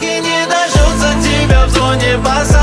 так и не дождутся тебя в зоне базара.